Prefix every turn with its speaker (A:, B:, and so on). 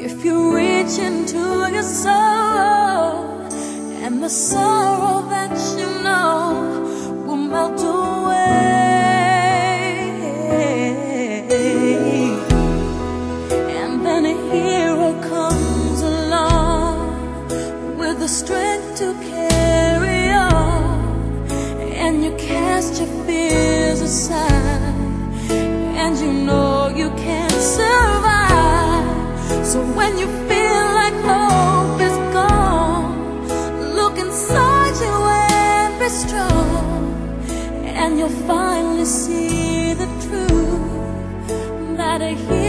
A: If you reach into your soul, and the sorrow that you know will melt away, and then a hero comes along with the strength to carry on, and you cast your fears aside, and you know you can survive. So when you feel like hope is gone, look inside you and be strong, and you'll finally see the truth that a hero